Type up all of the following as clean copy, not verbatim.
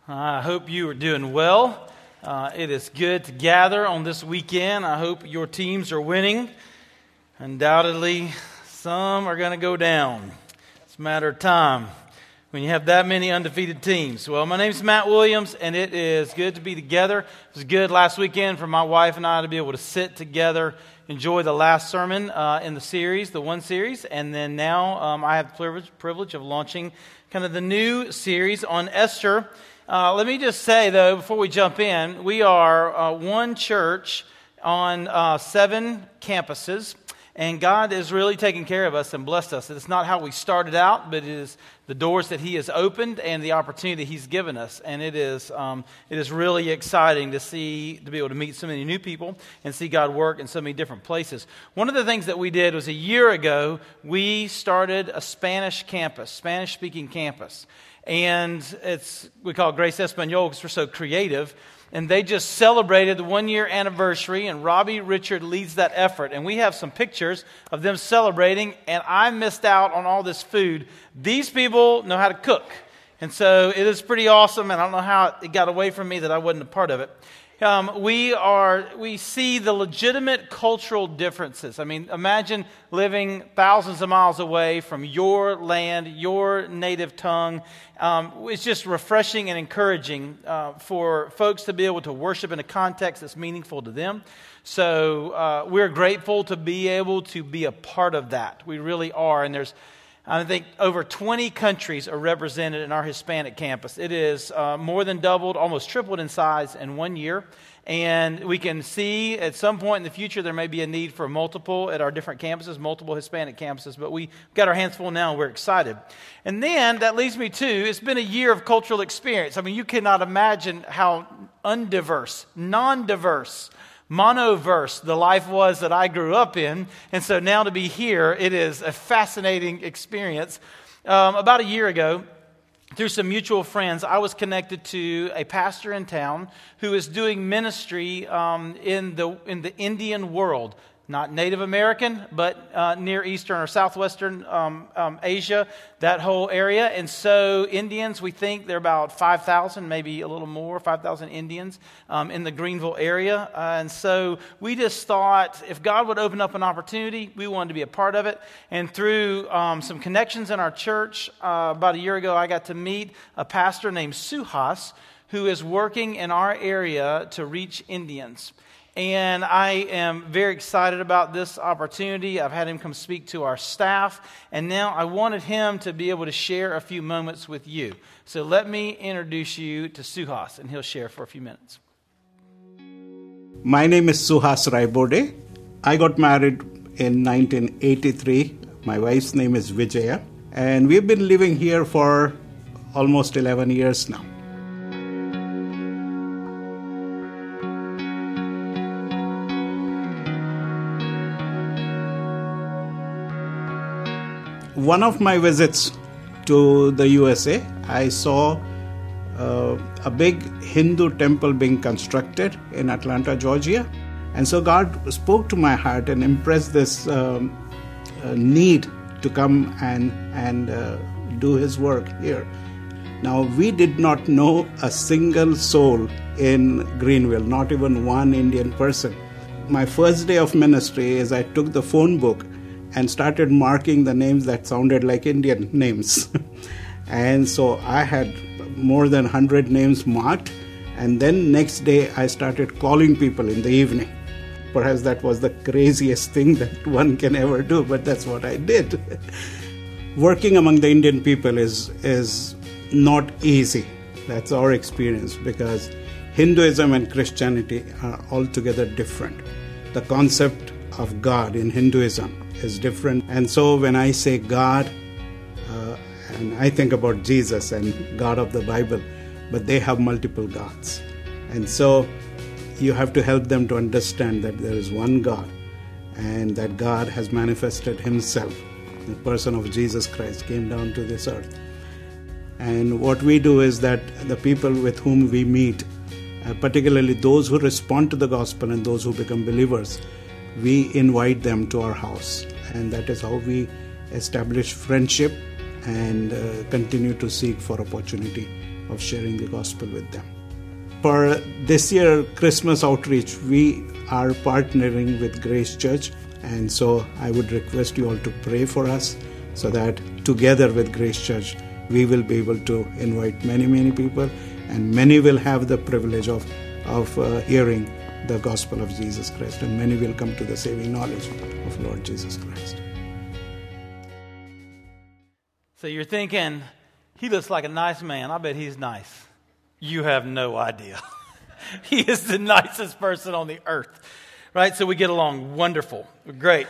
I hope you are doing well. It is good to gather on this weekend. I hope your teams are winning. Undoubtedly, some are going to go down. It's a matter of time when you have that many undefeated teams. Well, my name's Matt Williams, and it is good to be together. It was good last weekend for my wife and I to be able to sit together, enjoy the last sermon in the series, the one series, and then now I have the privilege of launching kind of the new series on Esther. Let me just say, though, before we jump in, we are one church on 7 campuses, and God is really taking care of us and blessed us. It's not how we started out, but it is the doors that He has opened and the opportunity He's given us. And it is really exciting to be able to meet so many new people and see God work in so many different places. One of the things that we did was a year ago, we started a Spanish campus, Spanish-speaking campus. And we call it Grace Espanol because we're so creative. And they just celebrated the 1-year anniversary, and Robbie Richard leads that effort. And we have some pictures of them celebrating, and I missed out on all this food. These people know how to cook. And so it is pretty awesome, and I don't know how it got away from me that I wasn't a part of it. We see the legitimate cultural differences. I mean, imagine living thousands of miles away from your land, your native tongue. It's just refreshing and encouraging for folks to be able to worship in a context that's meaningful to them. So we're grateful to be able to be a part of that. We really are. And I think over 20 countries are represented in our Hispanic campus. It is more than doubled, almost tripled in size in 1 year. And we can see at some point in the future there may be a need for multiple at our different campuses, multiple Hispanic campuses. But we've got our hands full now and we're excited. And then that leads me to, it's been a year of cultural experience. I mean, you cannot imagine how undiverse, non-diverse, monoverse the life was that I grew up in. And so now to be here, it is a fascinating experience. About a year ago, through some mutual friends, I was connected to a pastor in town who is doing ministry in the Indian world. Not Native American, but Near Eastern or Southwestern Asia, that whole area. And so Indians, we think there are about 5,000, maybe a little more, 5,000 Indians in the Greenville area. And so we just thought if God would open up an opportunity, we wanted to be a part of it. And through some connections in our church, about a year ago, I got to meet a pastor named Suhas, who is working in our area to reach Indians. And I am very excited about this opportunity. I've had him come speak to our staff, and now I wanted him to be able to share a few moments with you. So let me introduce you to Suhas, and he'll share for a few minutes. My name is Suhas Raibode. I got married in 1983. My wife's name is Vijaya, and we've been living here for almost 11 years now. One of my visits to the USA, I saw a big Hindu temple being constructed in Atlanta, Georgia. And so God spoke to my heart and impressed this need to come and do His work here. Now, we did not know a single soul in Greenville, not even one Indian person. My first day of ministry is I took the phone book and started marking the names that sounded like Indian names. And so I had more than 100 names marked. And then next day I started calling people in the evening. Perhaps that was the craziest thing that one can ever do, but that's what I did. Working among the Indian people is not easy. That's our experience, because Hinduism and Christianity are altogether different. The concept of God in Hinduism is different. And so when I say God, and I think about Jesus and God of the Bible, but they have multiple gods. And so you have to help them to understand that there is one God, and that God has manifested Himself. The person of Jesus Christ came down to this earth. And what we do is that the people with whom we meet, particularly those who respond to the gospel and those who become believers, we invite them to our house. And that is how we establish friendship and continue to seek for opportunity of sharing the gospel with them. For this year Christmas outreach, we are partnering with Grace Church, and so I would request you all to pray for us so that together with Grace Church we will be able to invite many people, and many will have the privilege of hearing the gospel of Jesus Christ, and many will come to the saving knowledge of Lord Jesus Christ. So you're thinking, he looks like a nice man. I bet he's nice. You have no idea. He is the nicest person on the earth, right? So we get along wonderful. Great.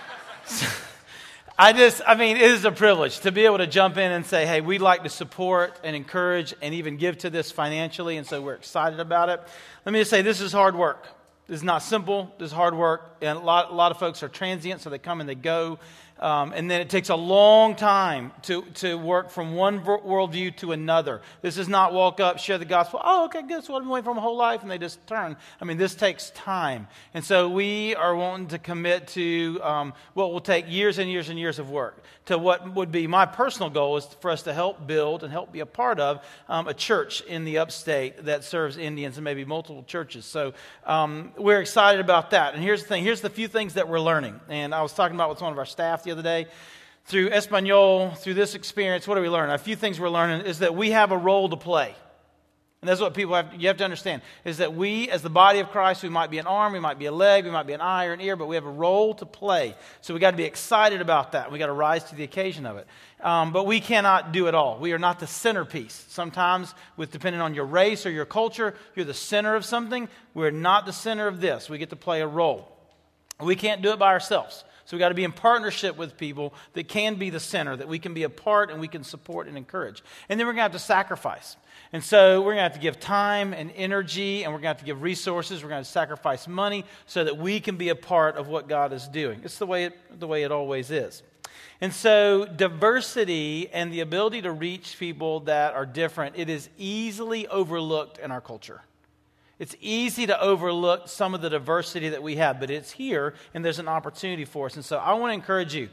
It is a privilege to be able to jump in and say, hey, we'd like to support and encourage and even give to this financially, and so we're excited about it. Let me just say, this is hard work. This is not simple. This is hard work, and a lot of folks are transient, so they come and they go. And then it takes a long time to work from one worldview to another. This is not walk up, share the gospel. Oh, okay, good. So I've been waiting for my whole life, and they just turn. This takes time. And so we are wanting to commit to what will take years and years and years of work. To what would be my personal goal is for us to help build and help be a part of a church in the upstate that serves Indians, and maybe multiple churches. So we're excited about that. And here's the thing. Here's the few things that we're learning. And I was talking about with one of our staff the other day. Through Espanol, through this experience, what do we learn? A few things we're learning is that we have a role to play. And that's what you have to understand, is that we, as the body of Christ, we might be an arm, we might be a leg, we might be an eye or an ear, but we have a role to play. So we got to be excited about that. We got to rise to the occasion of it. But we cannot do it all. We are not the centerpiece. Sometimes, depending on your race or your culture, you're the center of something. We're not the center of this. We get to play a role. We can't do it by ourselves. So we've got to be in partnership with people that can be the center, that we can be a part and we can support and encourage. And then we're going to have to sacrifice. And so we're going to have to give time and energy, and we're going to have to give resources. We're going to sacrifice money so that we can be a part of what God is doing. It's the way it always is. And so diversity and the ability to reach people that are different, it is easily overlooked in our culture. It's easy to overlook some of the diversity that we have, but it's here, and there's an opportunity for us. And so I want to encourage you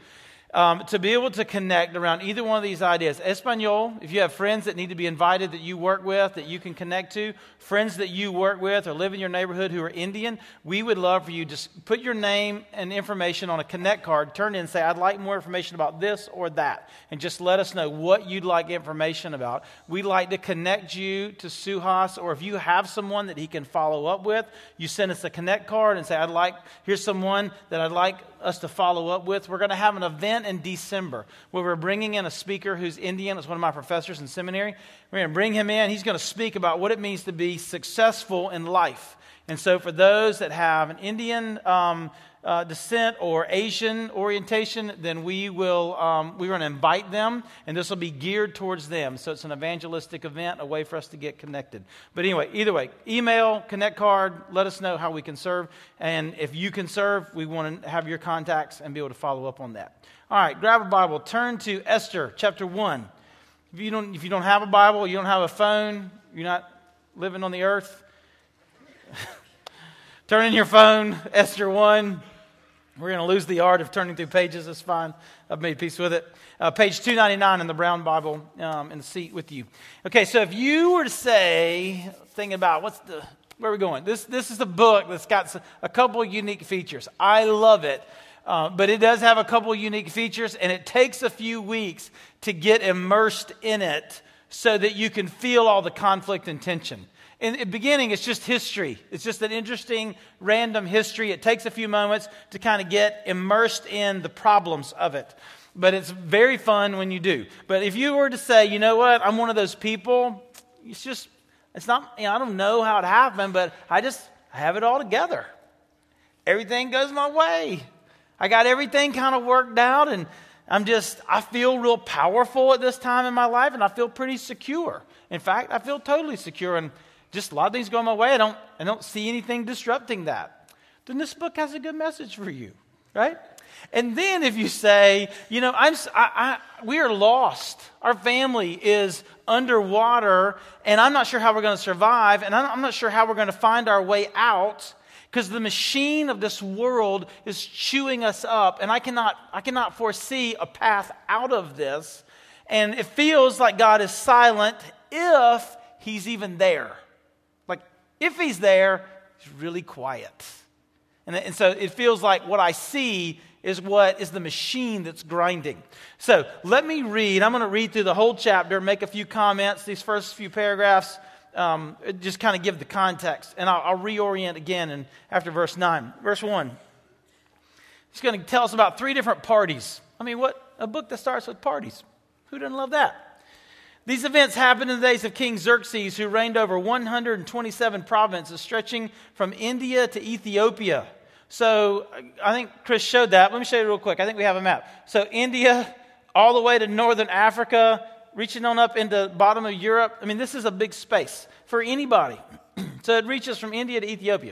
to be able to connect around either one of these ideas. Espanol, if you have friends that need to be invited that you work with, that you can connect to, friends that you work with or live in your neighborhood who are Indian, we would love for you to just put your name and information on a Connect card, turn in and say, I'd like more information about this or that, and just let us know what you'd like information about. We'd like to connect you to Suhas, or if you have someone that he can follow up with, you send us a Connect card and say, here's someone that I'd like us to follow up with. We're going to have an event in December where we're bringing in a speaker who's Indian. It's one of my professors in seminary. We're going to bring him in. He's going to speak about what it means to be successful in life. And so for those that have an Indian descent or Asian orientation, then we're going to invite them, and this will be geared towards them. So it's an evangelistic event, a way for us to get connected. But anyway, either way, email, Connect card, let us know how we can serve. And if you can serve, we want to have your contacts and be able to follow up on that. All right, grab a Bible, turn to Esther chapter 1. If you don't have a Bible, you don't have a phone, you're not living on the earth, turn in your phone, Esther 1. We're going to lose the art of turning through pages. That's fine. I've made peace with it. Page 299 in the brown Bible in the seat with you. Okay, so if you were to say, thinking about where are we going? This is a book that's got a couple of unique features. I love it. But it does have a couple of unique features, and it takes a few weeks to get immersed in it so that you can feel all the conflict and tension. In the beginning, it's just history. It's just an interesting, random history. It takes a few moments to kind of get immersed in the problems of it. But it's very fun when you do. But if you were to say, you know what, I'm one of those people, it's not, I don't know how it happened, but I have it all together. Everything goes my way. I got everything kind of worked out, and I feel real powerful at this time in my life, and I feel pretty secure. In fact, I feel totally secure, and just a lot of things going my way. I don't see anything disrupting that. Then this book has a good message for you, right? And then if you say, we are lost. Our family is underwater, and I'm not sure how we're going to survive, and I'm not sure how we're going to find our way out, because the machine of this world is chewing us up, and I cannot foresee a path out of this. And it feels like God is silent if he's even there. Like, if he's there, he's really quiet. And so it feels like what I see is what is the machine that's grinding. So let me read. I'm going to read through the whole chapter, make a few comments. These first few paragraphs just kind of give the context. And I'll reorient again and after verse 9. Verse 1. He's going to tell us about 3 different parties. I mean, what a book that starts with parties. Who doesn't love that? These events happened in the days of King Xerxes, who reigned over 127 provinces, stretching from India to Ethiopia. So I think Chris showed that. Let me show you real quick. I think we have a map. So India, all the way to northern Africa, reaching on up into the bottom of Europe. I mean, this is a big space for anybody. So it reaches from India to Ethiopia.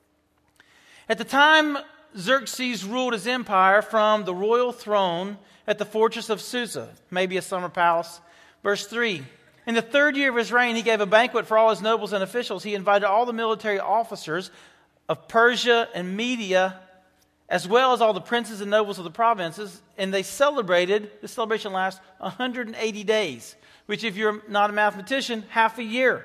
At the time, Xerxes ruled his empire from the royal throne at the fortress of Susa, maybe a summer palace. Verse 3, in the 3rd year of his reign, he gave a banquet for all his nobles and officials. He invited all the military officers of Persia and Media, as well as all the princes and nobles of the provinces, and they celebrated, this celebration lasts 180 days, which if you're not a mathematician, half a year.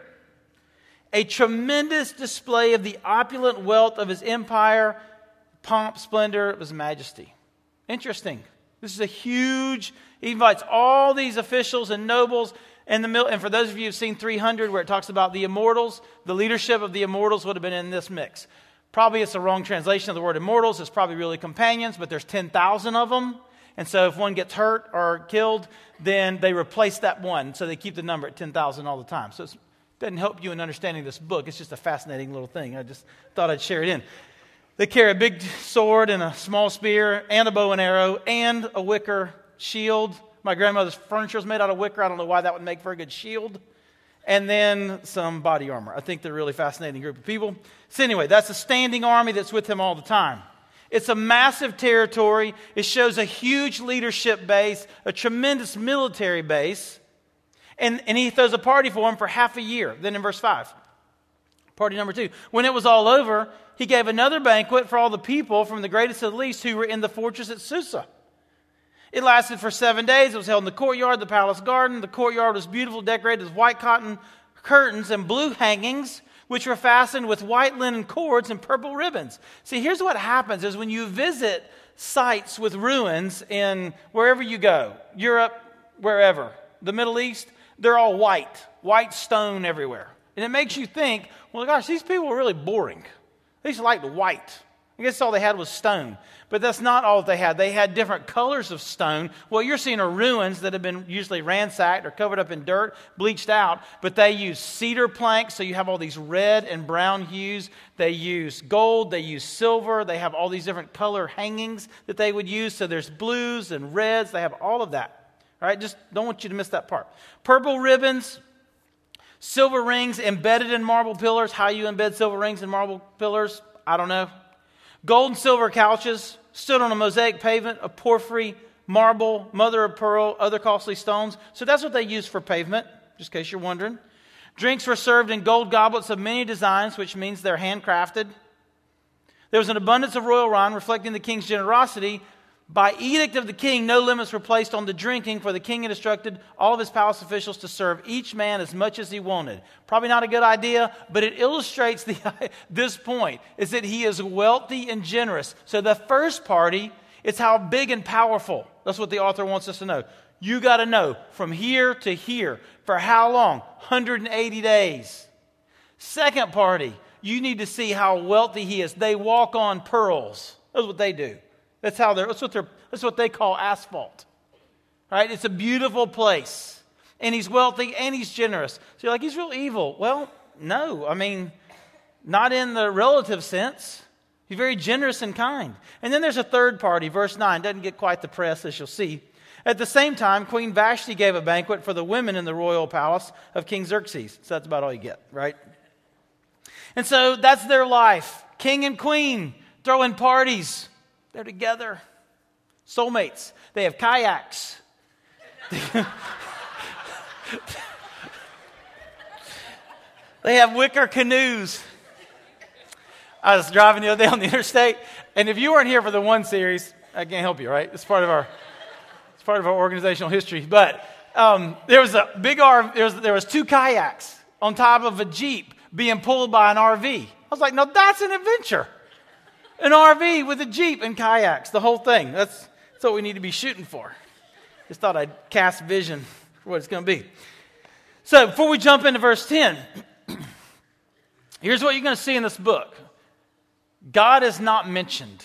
A tremendous display of the opulent wealth of his empire, pomp, splendor of his majesty. Interesting. This is a huge, he invites all these officials and nobles, and for those of you who've seen 300, where it talks about the immortals, the leadership of the immortals would have been in this mix. Probably it's a wrong translation of the word immortals. It's probably really companions, but there's 10,000 of them. And so if one gets hurt or killed, then they replace that one. So they keep the number at 10,000 all the time. So it doesn't help you in understanding this book. It's just a fascinating little thing. I just thought I'd share it in. They carry a big sword and a small spear and a bow and arrow and a wicker shield. My grandmother's furniture was made out of wicker. I don't know why that would make for a good shield. And then some body armor. I think they're a really fascinating group of people. So anyway, that's a standing army that's with him all the time. It's a massive territory. It shows a huge leadership base, a tremendous military base. And he throws a party for him for half a year. Then in verse 5, party number 2. When it was all over, he gave another banquet for all the people, from the greatest to the least, who were in the fortress at Susa. It lasted for 7 days. It was held in the courtyard, the palace garden. The courtyard was beautiful, decorated with white cotton curtains and blue hangings, which were fastened with white linen cords and purple ribbons. See, here's what happens is when you visit sites with ruins in wherever you go, Europe, wherever, the Middle East, they're all white stone everywhere. And it makes you think, well, gosh, these people are really boring. They just liked white. I guess all they had was stone. But that's not all they had. They had different colors of stone. What you're seeing are ruins that have been usually ransacked or covered up in dirt, bleached out. But they use cedar planks, so you have all these red and brown hues. They use gold. They use silver. They have all these different color hangings that they would use. So there's blues and reds. They have all of that. All right, just don't want you to miss that part. Purple ribbons, silver rings embedded in marble pillars. How you embed silver rings in marble pillars, I don't know. Gold and silver couches stood on a mosaic pavement of porphyry, marble, mother of pearl, other costly stones. So that's what they used for pavement, just in case you're wondering. Drinks were served in gold goblets of many designs, which means they're handcrafted. There was an abundance of royal wine, reflecting the king's generosity. By edict of the king, no limits were placed on the drinking, for the king had instructed all of his palace officials to serve each man as much as he wanted. Probably not a good idea, but it illustrates this point, is that he is wealthy and generous. So the first party is how big and powerful. That's what the author wants us to know. You got to know from here to here. For how long? 180 days. Second party, you need to see how wealthy he is. They walk on pearls. That's what they do. That's what they call asphalt. Right? It's a beautiful place. And he's wealthy and he's generous. So you're like, he's real evil. Well, no. I mean, not in the relative sense. He's very generous and kind. And then there's a third party. Verse 9 doesn't get quite the press, as you'll see. At the same time, Queen Vashti gave a banquet for the women in the royal palace of King Xerxes. So that's about all you get, right? And so that's their life. King and queen throwing parties. They're together. Soulmates. They have kayaks. They have wicker canoes. I was driving the other day on the interstate, and if you weren't here for the one series, I can't help you, right? It's part of our organizational history. But there was a big arm. There was 2 kayaks on top of a Jeep being pulled by an RV. I was like, no, that's an adventure. An RV with a Jeep and kayaks, the whole thing. That's what we need to be shooting for. Just thought I'd cast vision for what it's going to be. So before we jump into verse 10, here's what you're going to see in this book. God is not mentioned.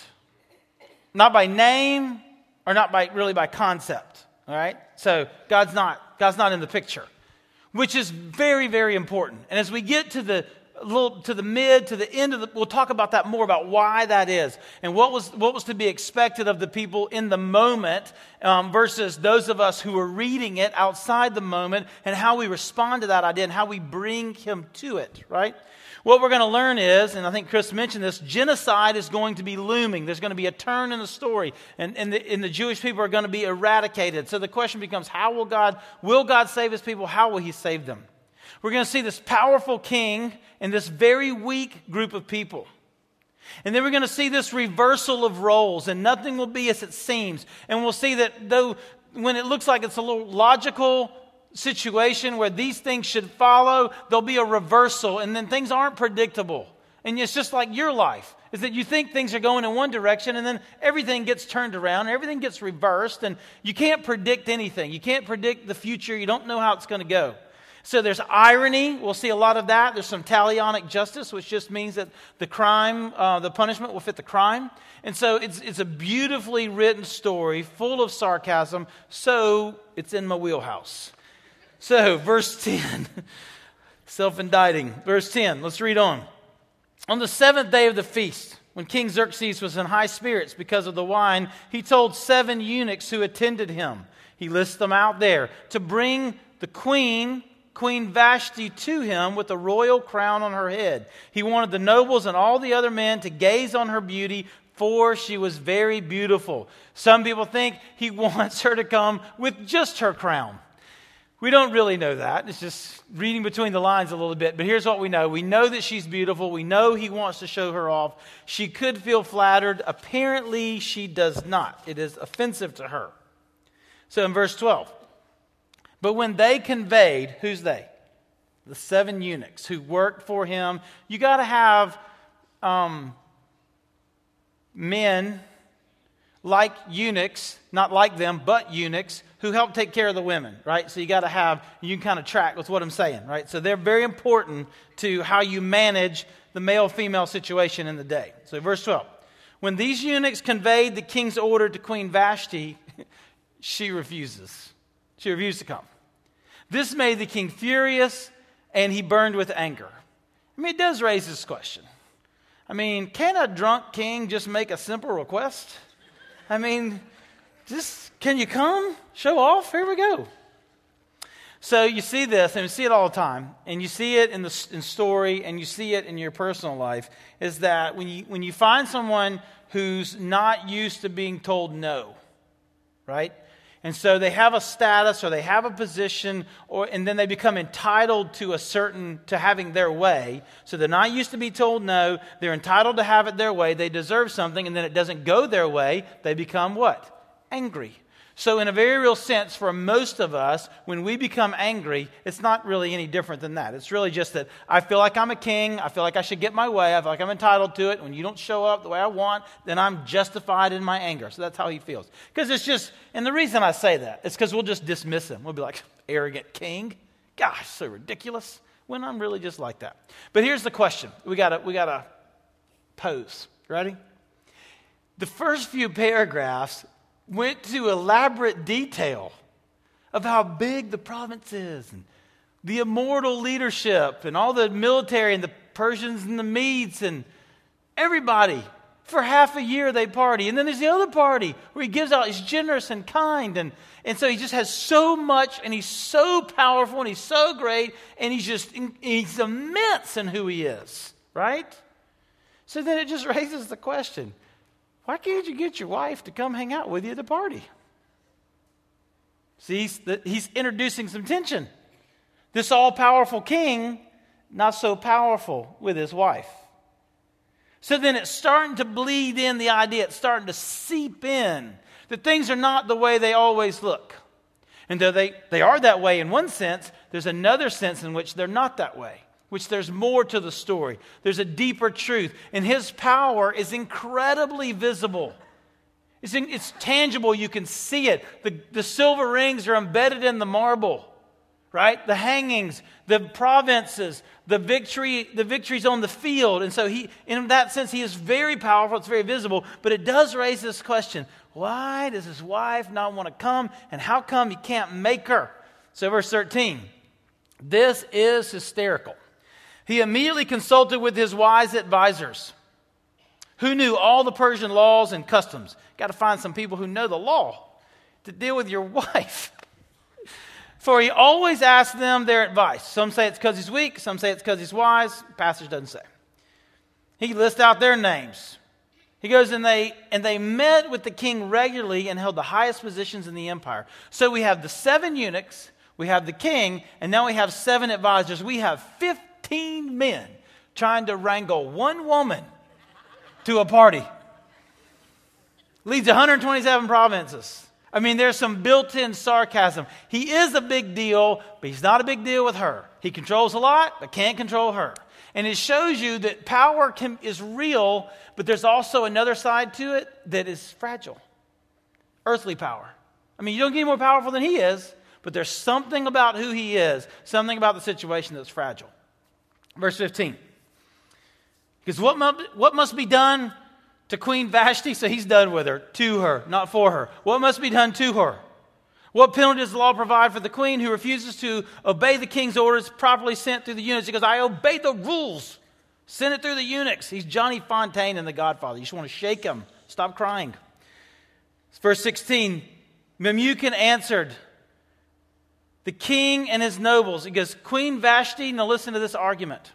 Not by name or not by concept. All right? So God's not in the picture, which is very, very important. And as we get to the end of the, we'll talk about that more, about why that is and what was to be expected of the people in the moment versus those of us who are reading it outside the moment, and how we respond to that idea and how we bring him to it, right? What we're going to learn is, and I think Chris mentioned this, genocide is going to be looming. There's going to be a turn in the story, and the Jewish people are going to be eradicated. So the question becomes, how will God save his people? How will he save them? We're going to see this powerful king and this very weak group of people. And then we're going to see this reversal of roles, and nothing will be as it seems. And we'll see that though when it looks like it's a little logical situation where these things should follow, there'll be a reversal, and then things aren't predictable. And it's just like your life, is that you think things are going in one direction, and then everything gets turned around, and everything gets reversed, and you can't predict anything. You can't predict the future. You don't know how it's going to go. So there's irony. We'll see a lot of that. There's some talionic justice, which just means that the crime, the punishment will fit the crime. And so it's a beautifully written story, full of sarcasm. So it's in my wheelhouse. So verse 10, self-indicting. Verse 10, let's read on. On the 7th day of the feast, when King Xerxes was in high spirits because of the wine, he told 7 eunuchs who attended him, he lists them out there, to bring the Queen Vashti, to him with a royal crown on her head. He wanted the nobles and all the other men to gaze on her beauty, for she was very beautiful. Some people think he wants her to come with just her crown. We don't really know that. It's just reading between the lines a little bit. But here's what we know. We know that she's beautiful. We know he wants to show her off. She could feel flattered. Apparently, she does not. It is offensive to her. So in verse 12. But when they conveyed, who's they? The 7 eunuchs who worked for him. You got to have men like eunuchs, not like them, but eunuchs, who help take care of the women, right? So you got to have, you can kind of track with what I'm saying, right? So they're very important to how you manage the male-female situation in the day. So verse 12. When these eunuchs conveyed the king's order to Queen Vashti, she refuses. She refused to come. This made the king furious, and he burned with anger. I mean, it does raise this question. I mean, can a drunk king just make a simple request? I mean, just, can you come? Show off? Here we go. So you see this, and you see it all the time, and you see it in story, and you see it in your personal life, is that when you find someone who's not used to being told no, right? And so they have a status or they have a position, and then they become entitled to having their way. So they're not used to be told no. They're entitled to have it their way. They deserve something, and then it doesn't go their way. They become what? Angry. So in a very real sense, for most of us, when we become angry, it's not really any different than that. It's really just that I feel like I'm a king. I feel like I should get my way. I feel like I'm entitled to it. When you don't show up the way I want, then I'm justified in my anger. So that's how he feels. Because it's just, and the reason I say that is because we'll just dismiss him. We'll be like, arrogant king. Gosh, so ridiculous. When I'm really just like that. But here's the question. We gotta pose. Ready? The first few paragraphs went to elaborate detail of how big the province is and the immortal leadership and all the military and the Persians and the Medes and everybody. For half a year they party. And then there's the other party where he gives out, he's generous and kind. And so he just has so much, and he's so powerful, and he's so great, and he's immense in who he is, right? So then it just raises the question, why can't you get your wife to come hang out with you at the party? See, he's introducing some tension. This all-powerful king, not so powerful with his wife. So then it's starting to bleed in the idea, it's starting to seep in that things are not the way they always look. And though they are that way in one sense, there's another sense in which they're not that way, which there's more to the story. There's a deeper truth. And his power is incredibly visible. It's tangible. You can see it. The silver rings are embedded in the marble, right? The hangings, the provinces, the victories on the field. And so in that sense, he is very powerful. It's very visible. But it does raise this question. Why does his wife not want to come? And how come he can't make her? So verse 13. This is hysterical. He immediately consulted with his wise advisors, who knew all the Persian laws and customs. Got to find some people who know the law to deal with your wife. For he always asks them their advice. Some say it's because he's weak. Some say it's because he's wise. The passage doesn't say. He lists out their names. He goes and they met with the king regularly and held the highest positions in the empire. So we have the 7 eunuchs, we have the king, and now we have 7 advisors. We have 15 men trying to wrangle one woman to a party. Leads 127 provinces. I mean, there's some built-in sarcasm. He is a big deal, but he's not a big deal with her. He controls a lot, but can't control her. And it shows you that power is real, but there's also another side to it that is fragile. Earthly power. I mean, you don't get any more powerful than he is, but there's something about who he is, something about the situation that's fragile. Verse 15. Because what must be done to Queen Vashti? So he's done with her, to her, not for her. What must be done to her? What penalty does the law provide for the queen who refuses to obey the king's orders properly sent through the eunuchs? He goes, I obey the rules. Send it through the eunuchs. He's Johnny Fontaine in The Godfather. You just want to shake him. Stop crying. Verse 16, Memucan answered the king and his nobles. He goes, Queen Vashti, now listen to this argument.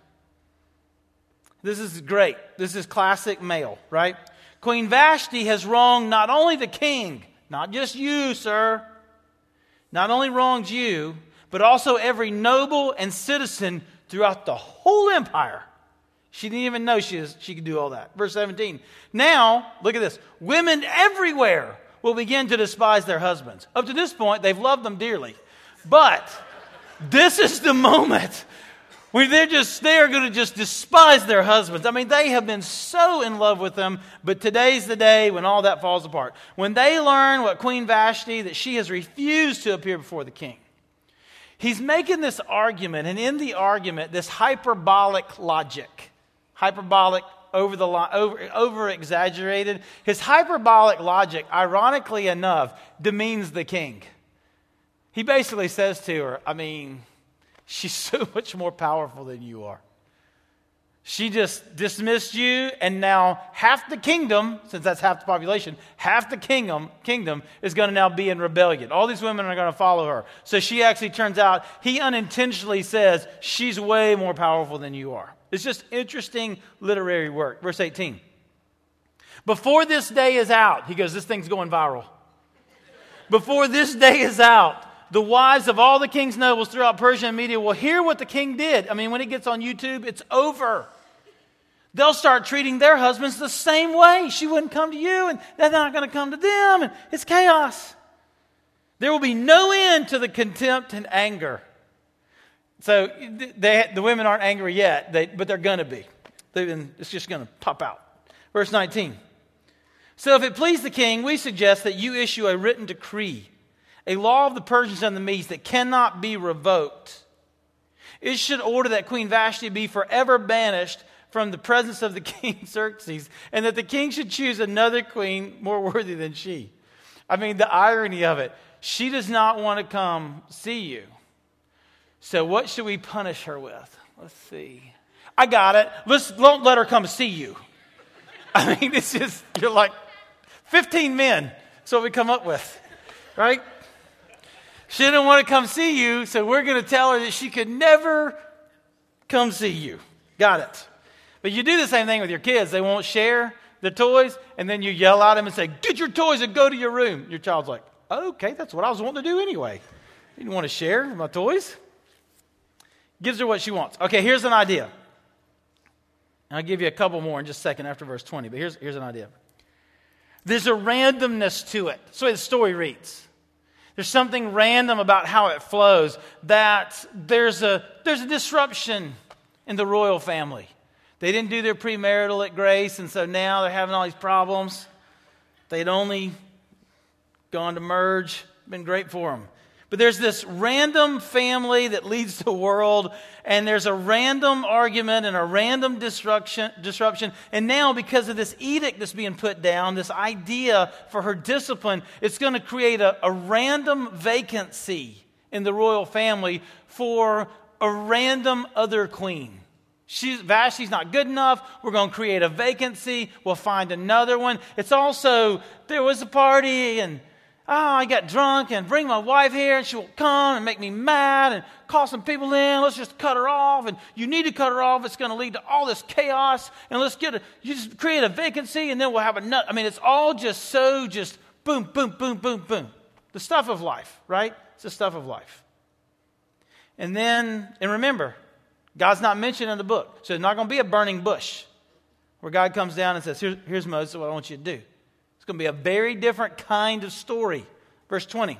This is great. This is classic male, right? Queen Vashti has wronged not only the king, not just you, sir, not only wronged you, but also every noble and citizen throughout the whole empire. She didn't even know she could do all that. Verse 17. Now, look at this. Women everywhere will begin to despise their husbands. Up to this point, they've loved them dearly. But this is the moment when they are going to just despise their husbands. I mean, they have been so in love with them, but today's the day when all that falls apart. When they learn what Queen Vashti, that she has refused to appear before the king. He's making this argument, and in the argument, this hyperbolic logic, over exaggerated. His hyperbolic logic, ironically enough, demeans the king. He basically says to her, I mean, she's so much more powerful than you are. She just dismissed you, and now half the kingdom, since that's half the population, half the kingdom is going to now be in rebellion. All these women are going to follow her. So she actually turns out, he unintentionally says, she's way more powerful than you are. It's just interesting literary work. Verse 18. Before this day is out, he goes, this thing's going viral. Before this day is out, the wives of all the king's nobles throughout Persia and Media will hear what the king did. I mean, when it gets on YouTube, it's over. They'll start treating their husbands the same way. She wouldn't come to you, and they're not going to come to them, and it's chaos. There will be no end to the contempt and anger. So the women aren't angry yet, but they're going to be. It's just going to pop out. Verse 19. So if it please the king, we suggest that you issue a written decree, a law of the Persians and the Medes that cannot be revoked. It should order that Queen Vashti be forever banished from the presence of the king Xerxes, and that the king should choose another queen more worthy than she. I mean, the irony of it. She does not want to come see you. So what should we punish her with? Let's see. I got it. Don't let her come see you. I mean, it's just, you're like 15 men. That's what we come up with, right? She didn't want to come see you, so we're going to tell her that she could never come see you. Got it. But you do the same thing with your kids. They won't share their toys, and then you yell at them and say, get your toys and go to your room. Your child's like, okay, that's what I was wanting to do anyway. You didn't want to share my toys. Gives her what she wants. Okay, here's an idea. I'll give you a couple more in just a second after verse 20, but here's an idea. There's a randomness to it. That's the way the story reads. There's something random about how it flows, that there's a disruption in the royal family. They didn't do their premarital at Grace, and so now they're having all these problems. They'd only gone to merge. Been great for them. But there's this random family that leads the world, and there's a random argument and a random disruption. And now, because of this edict that's being put down, this idea for her discipline, it's going to create a random vacancy in the royal family for a random other queen. Vashti's not good enough. We're going to create a vacancy. We'll find another one. It's also, there was a party and I got drunk and bring my wife here and she will come and make me mad and call some people in. Let's just cut her off. And you need to cut her off. It's going to lead to all this chaos. And you just create a vacancy and then we'll have it's all just boom, boom, boom, boom, boom. The stuff of life, right? It's the stuff of life. And remember, God's not mentioned in the book. So there's not going to be a burning bush where God comes down and says, here's Moses, what I want you to do. It's going to be a very different kind of story. Verse 20.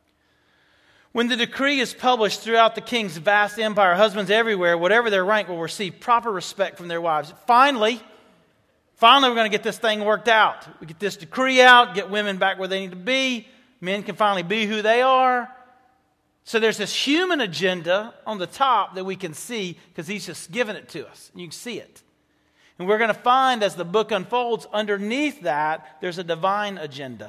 When the decree is published throughout the king's vast empire, husbands everywhere, whatever their rank, will receive proper respect from their wives. Finally, we're going to get this thing worked out. We get this decree out, get women back where they need to be. Men can finally be who they are. So there's this human agenda on the top that we can see because he's just given it to us. You can see it. And we're going to find as the book unfolds, underneath that, there's a divine agenda,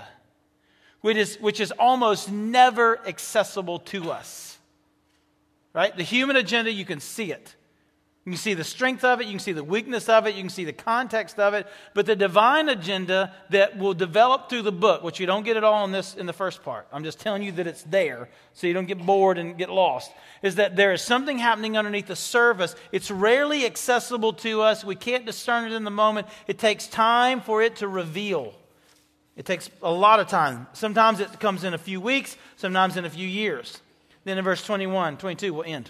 which is almost never accessible to us. Right? The human agenda, you can see it. You can see the strength of it, you can see the weakness of it, you can see the context of it. But the divine agenda that will develop through the book, which you don't get it all in the first part. I'm just telling you that it's there so you don't get bored and get lost. Is that there is something happening underneath the surface. It's rarely accessible to us. We can't discern it in the moment. It takes time for it to reveal. It takes a lot of time. Sometimes it comes in a few weeks, sometimes in a few years. Then in verse 22, we'll end.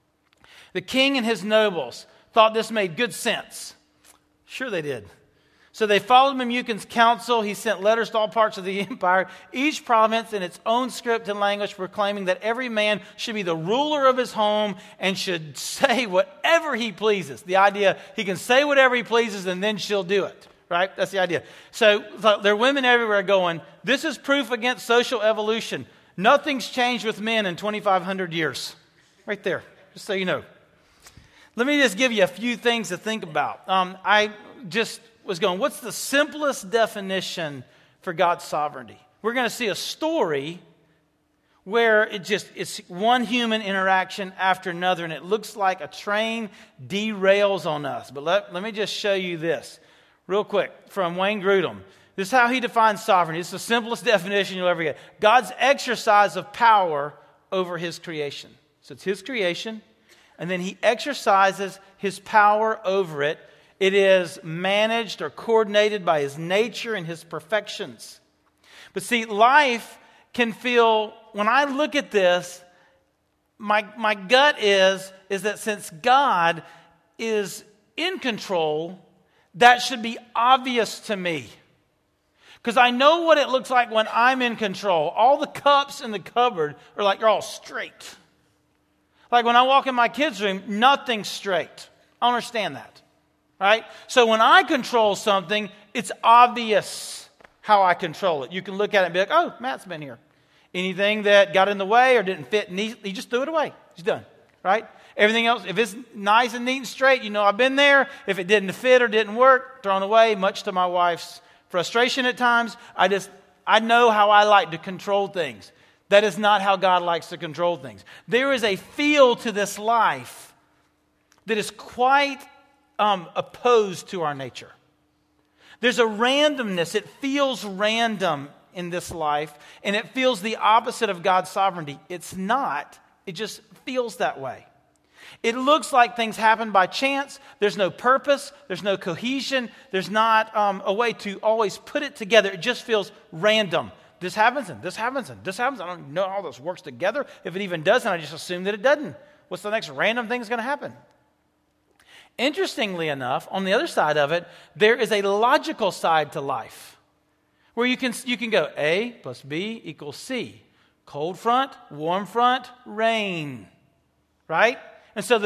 The king and his nobles thought this made good sense. Sure they did. So they followed Memucan's counsel. He sent letters to all parts of the empire, each province in its own script and language, proclaiming that every man should be the ruler of his home and should say whatever he pleases. The idea, he can say whatever he pleases and then she'll do it. Right? That's the idea. So there are women everywhere going, this is proof against social evolution. Nothing's changed with men in 2,500 years. Right there, just so you know. Let me just give you a few things to think about. I just was going, what's the simplest definition for God's sovereignty? We're going to see a story where it's one human interaction after another, and it looks like a train derails on us. But let me just show you this real quick from Wayne Grudem. This is how he defines sovereignty. It's the simplest definition you'll ever get. God's exercise of power over his creation. So it's his creation. And then he exercises his power over it. It is managed or coordinated by his nature and his perfections. But see, life can feel, when I look at this, my gut is that since God is in control, that should be obvious to me. Because I know what it looks like when I'm in control. All the cups in the cupboard are like, they're all straight. Like when I walk in my kids' room, nothing's straight. I understand that, right? So when I control something, it's obvious how I control it. You can look at it and be like, oh, Matt's been here. Anything that got in the way or didn't fit neatly, you just threw it away. It's done, right? Everything else, if it's nice and neat and straight, you know I've been there. If it didn't fit or didn't work, thrown away, much to my wife's frustration at times. I know how I like to control things. That is not how God likes to control things. There is a feel to this life that is quite opposed to our nature. There's a randomness. It feels random in this life, and it feels the opposite of God's sovereignty. It's not. It just feels that way. It looks like things happen by chance. There's no purpose. There's no cohesion. There's not a way to always put it together. It just feels random. This happens and this happens and this happens. I don't know how this works together. If it even does, and I just assume that it doesn't. What's the next random thing that's going to happen? Interestingly enough, on the other side of it, there is a logical side to life where you can go A plus B equals C. Cold front, warm front, rain. Right? And so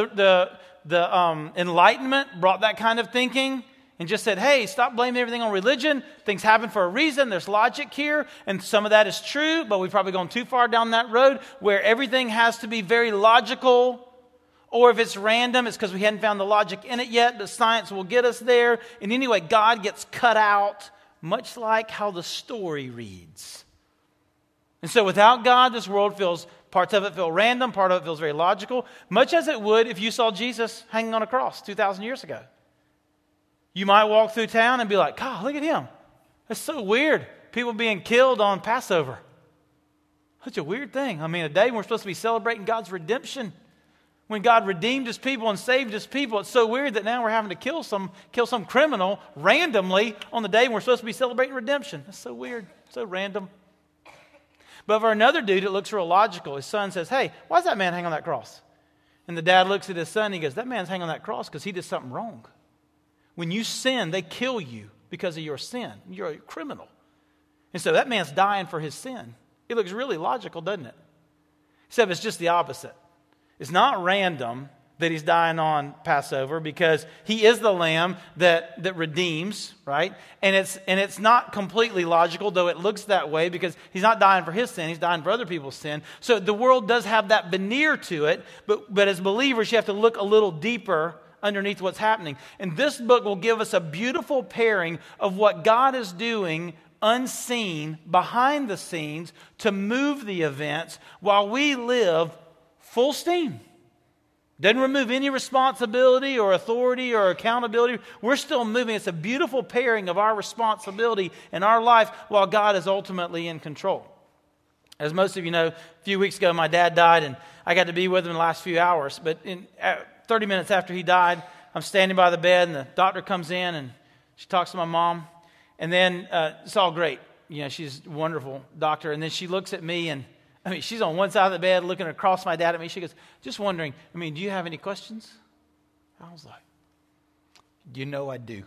the Enlightenment brought that kind of thinking and just said, hey, stop blaming everything on religion. Things happen for a reason. There's logic here. And some of that is true, but we've probably gone too far down that road where everything has to be very logical. Or if it's random, it's because we hadn't found the logic in it yet, but science will get us there. And anyway, God gets cut out, much like how the story reads. And so without God, this world parts of it feel random, part of it feels very logical, much as it would if you saw Jesus hanging on a cross 2,000 years ago. You might walk through town and be like, God, look at him. That's so weird. People being killed on Passover. Such a weird thing. I mean, a day when we're supposed to be celebrating God's redemption. When God redeemed his people and saved his people, it's so weird that now we're having to kill some criminal randomly on the day when we're supposed to be celebrating redemption. That's so weird, so random. But for another dude, it looks real logical. His son says, hey, why does that man hang on that cross? And the dad looks at his son and he goes, that man's hanging on that cross because he did something wrong. When you sin, they kill you because of your sin. You're a criminal. And so that man's dying for his sin. It looks really logical, doesn't it? Except it's just the opposite. It's not random that he's dying on Passover because he is the lamb that redeems, right? And it's not completely logical, though it looks that way, because he's not dying for his sin, he's dying for other people's sin. So the world does have that veneer to it, but as believers you have to look a little deeper underneath what's happening. And this book will give us a beautiful pairing of what God is doing unseen, behind the scenes, to move the events while we live full steam. Doesn't remove any responsibility or authority or accountability. We're still moving. It's a beautiful pairing of our responsibility in our life while God is ultimately in control. As most of you know, a few weeks ago my dad died and I got to be with him in the last few hours. But 30 minutes after he died, I'm standing by the bed and the doctor comes in and she talks to my mom. And then it's all great. You know, she's a wonderful doctor. And then she looks at me and she's on one side of the bed looking across my dad at me. She goes, just wondering, do you have any questions? I was like, you know I do.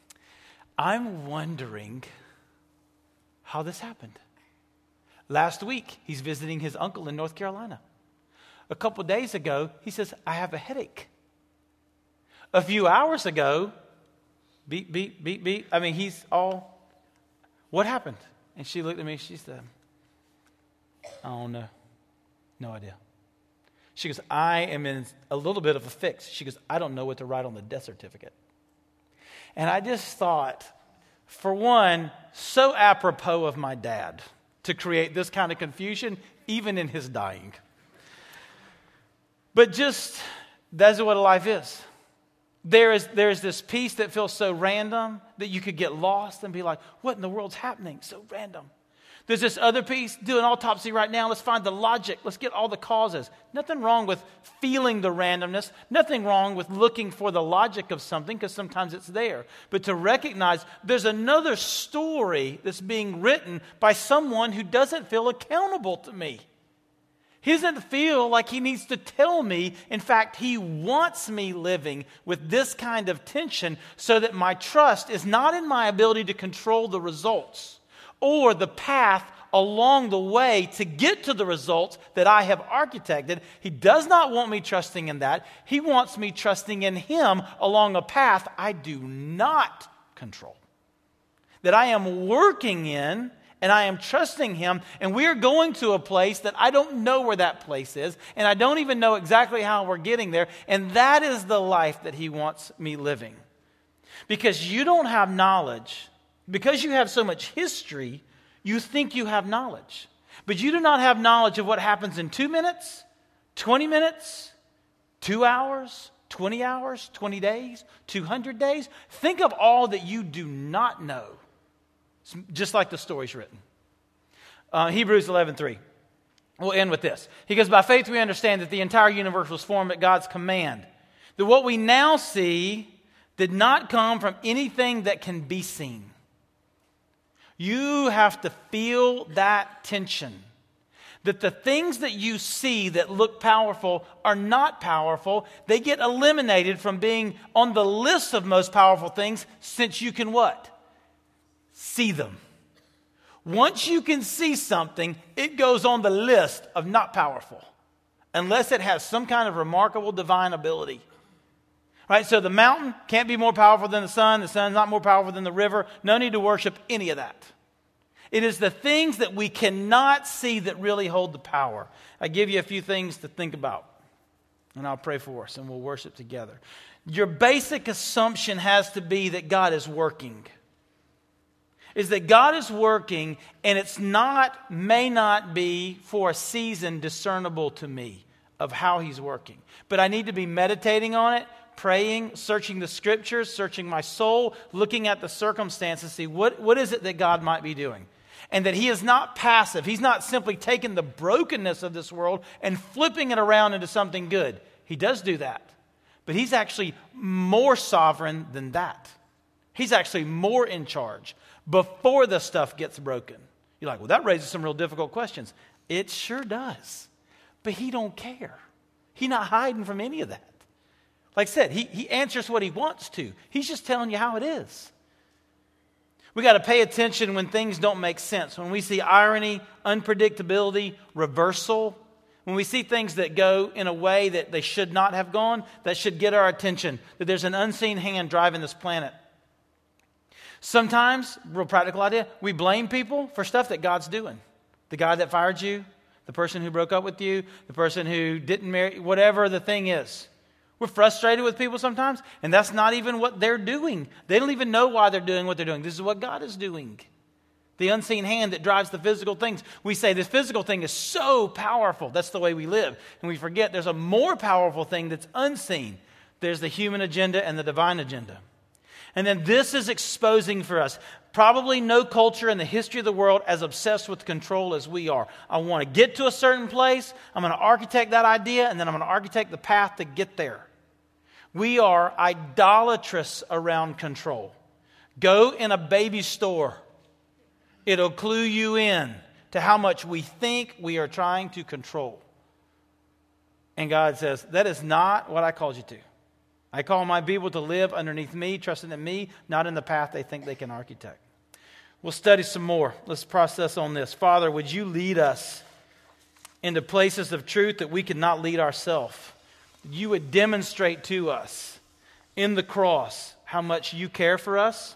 I'm wondering how this happened. Last week, he's visiting his uncle in North Carolina. A couple days ago, he says, I have a headache. A few hours ago, beep, beep, beep, beep. He's all, what happened? And she looked at me, she said, I don't know. No idea. She goes, I am in a little bit of a fix. She goes, I don't know what to write on the death certificate. And I just thought, for one, so apropos of my dad to create this kind of confusion, even in his dying. But just, that's what life is. There's this piece that feels so random that you could get lost and be like, what in the world's happening? So random. There's this other piece, do an autopsy right now. Let's find the logic. Let's get all the causes. Nothing wrong with feeling the randomness. Nothing wrong with looking for the logic of something, because sometimes it's there. But to recognize there's another story that's being written by someone who doesn't feel accountable to me. He doesn't feel like he needs to tell me. In fact, he wants me living with this kind of tension so that my trust is not in my ability to control the results or the path along the way to get to the results that I have architected. He does not want me trusting in that. He wants me trusting in him along a path I do not control, that I am working in, and I am trusting him, and we are going to a place that I don't know where that place is, and I don't even know exactly how we're getting there, and that is the life that he wants me living. Because you don't have knowledge. Because you have so much history, you think you have knowledge. But you do not have knowledge of what happens in 2 minutes, 20 minutes, 2 hours, 20 hours, 20 days, 200 days. Think of all that you do not know, just like the story's written. Hebrews 11:3. We'll end with this. He goes, by faith we understand that the entire universe was formed at God's command. That what we now see did not come from anything that can be seen. You have to feel that tension. That the things that you see that look powerful are not powerful. They get eliminated from being on the list of most powerful things, since you can what? See them. Once you can see something, it goes on the list of not powerful, unless it has some kind of remarkable divine ability. Right? So the mountain can't be more powerful than the sun's not more powerful than the river. No need to worship any of that. It is the things that we cannot see that really hold the power. I give you a few things to think about, and I'll pray for us, and we'll worship together. Your basic assumption has to be that God is working. Is that God is working, and it's may not be for a season discernible to me of how He's working. But I need to be meditating on it, praying, searching the Scriptures, searching my soul, looking at the circumstances, see what is it that God might be doing. And that He is not passive. He's not simply taking the brokenness of this world and flipping it around into something good. He does do that. But He's actually more sovereign than that. He's actually more in charge before the stuff gets broken. You're like, well, that raises some real difficult questions. It sure does. But He don't care. He's not hiding from any of that. Like I said, he answers what He wants to. He's just telling you how it is. We got to pay attention when things don't make sense. When we see irony, unpredictability, reversal, when we see things that go in a way that they should not have gone, that should get our attention, that there's an unseen hand driving this planet. Sometimes, real practical idea, we blame people for stuff that God's doing. The guy that fired you, the person who broke up with you, the person who didn't marry, whatever the thing is. We're frustrated with people sometimes, and that's not even what they're doing. They don't even know why they're doing what they're doing. This is what God is doing. The unseen hand that drives the physical things. We say this physical thing is so powerful. That's the way we live. And we forget there's a more powerful thing that's unseen. There's the human agenda and the divine agenda. And then this is exposing for us. Probably no culture in the history of the world as obsessed with control as we are. I want to get to a certain place. I'm going to architect that idea, and then I'm going to architect the path to get there. We are idolatrous around control. Go in a baby store. It'll clue you in to how much we think we are trying to control. And God says, that is not what I called you to. I call my people to live underneath me, trusting in me, not in the path they think they can architect. We'll study some more. Let's process on this. Father, would you lead us into places of truth that we could not lead ourselves? You would demonstrate to us in the cross how much you care for us,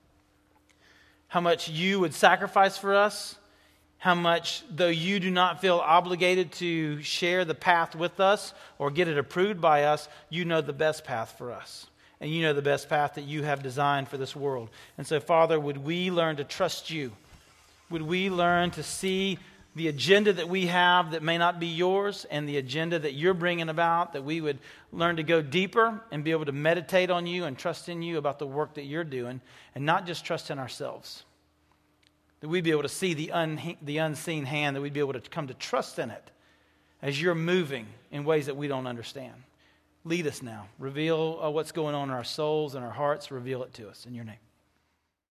how much you would sacrifice for us, how much, though you do not feel obligated to share the path with us or get it approved by us, you know the best path for us. And you know the best path that you have designed for this world. And so, Father, would we learn to trust you? Would we learn to see the agenda that we have that may not be yours and the agenda that you're bringing about, that we would learn to go deeper and be able to meditate on you and trust in you about the work that you're doing and not just trust in ourselves. That we'd be able to see the unseen hand, that we'd be able to come to trust in it as you're moving in ways that we don't understand. Lead us now. Reveal what's going on in our souls and our hearts. Reveal it to us in your name.